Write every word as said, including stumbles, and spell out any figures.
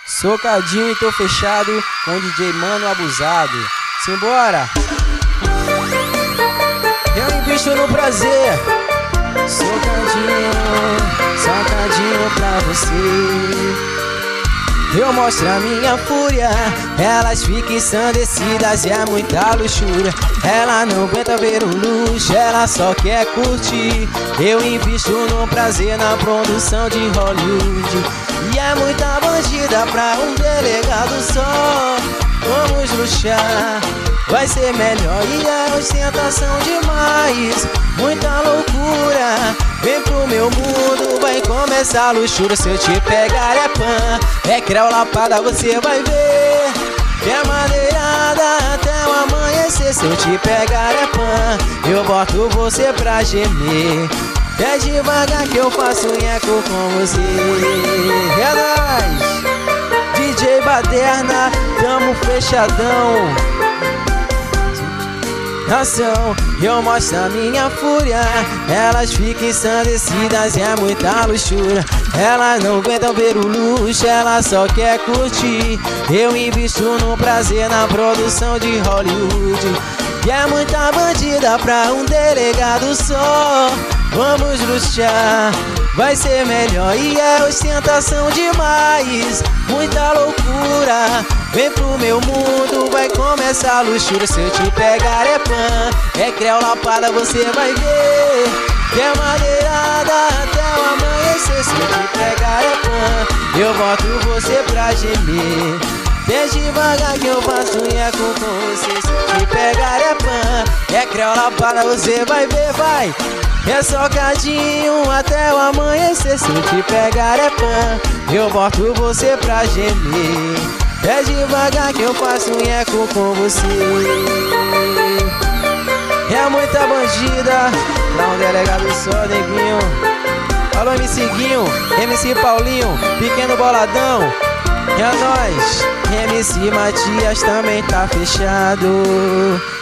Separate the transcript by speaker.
Speaker 1: Socadinho e tô fechado com o D J Mano Abusado. Simbora! Eu invisto no prazer. Socadinho, socadinho pra você. Eu mostro a minha fúria, elas ficam ensandecidas e é muita luxúria. Ela não aguenta ver o luxo, ela só quer curtir. Eu invisto no prazer, na produção de Hollywood. E é muita bandida pra um delegado só. Vamos luxar, vai ser melhor e é ostentação demais. Muita loucura, vem pro meu mundo, vai começar a luxúria. Se eu te pegar é pan, é creu lapada, você vai ver que é maneirada até o amanhecer. Se eu te pegar é pan, eu boto você pra gemer. É devagar que eu faço nheco com você. É nóis, D J Baderna, tamo fechadão. Ação, eu mostro a minha fúria, elas ficam ensandecidas e é muita luxúria. Elas não aguentam ver o luxo, ela só quer curtir. Eu invisto no prazer, na produção de Hollywood. E é muita bandida pra um delegado só. Vamos luxar, vai ser melhor e é ostentação demais. Muita loucura, vem pro meu mundo, vai começar a luxúria. Se eu te pegar é pan, é creu lapada, você vai ver que é maneirada até o amanhecer. Se eu te pegar é pan, eu boto você pra gemer. Desde devagar que eu faço nheco com você. Se eu te pegar é pan, é creu lapada, você vai ver, vai. É socadinho até o amanhecer. Se eu te pegar é pan, eu boto você pra gemer. É devagar que eu faço nheco com você. É muita bandida pra um delegado só, neguinho. Alô, M C Guinho, M C Paulinho, Pequeno Boladão. É nóis, M C Matias também tá fechado.